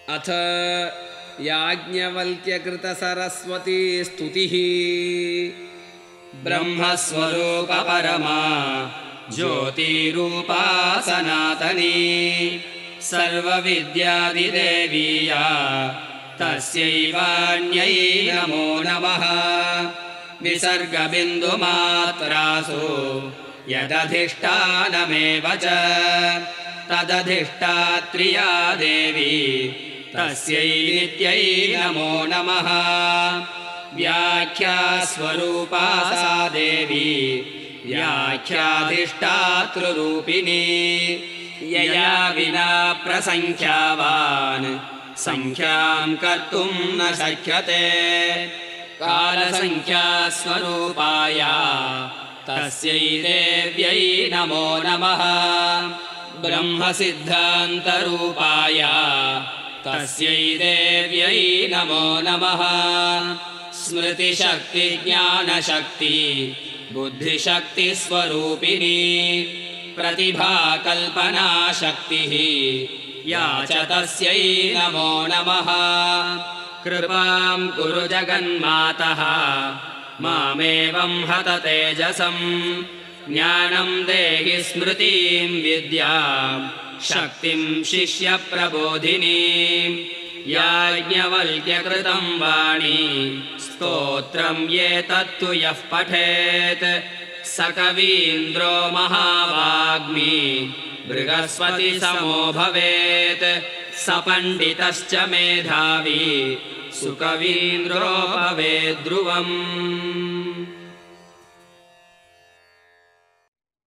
अथ याज्ञवल्क्यकृतसरस्वती स्तुतिः। ब्रह्मस्वरूपपरमा ज्योतिरूपा सनातनी सर्वविद्यादिदेवीया तस्यैवान्यै नमो नमः। विसर्गबिन्दुमात्रासु यदधिष्ठानमेव च तदधिष्ठात्रिया देवी तस्यै नित्यै नमो नमः। व्याख्यास्वरूपा सा देवी व्याख्याधिष्ठातृरूपिणी यया विना प्रसङ्ख्यावान् संख्यां कर्तुं न शक्यते। कालसङ्ख्यास्वरूपाया तस्यै देव्यै नमो नमः। ब्रह्मसिद्धान्तरूपाया तस्यै देव्यै नमो नमः। स्मृतिशक्तिज्ञानशक्ति बुद्धिशक्तिस्वरूपिणी प्रतिभाकल्पनाशक्तिः या च तस्यै नमो नमः। कृपां कुरु जगन्मातः मामेवं हत तेजसं ज्ञानं देहि स्मृतिं विद्यां शक्तिं शिष्यप्रबोधिनीं। याज्ञवल्क्यकृतं वाणी स्तोत्रं ये तत्तु यः पठेत् स कवीन्द्रो महावाग्मी बृहस्पतिसमो भवेत्। स पण्डितश्च मेधावी सुकवीन्द्रो भवेद्ध्रुवम्।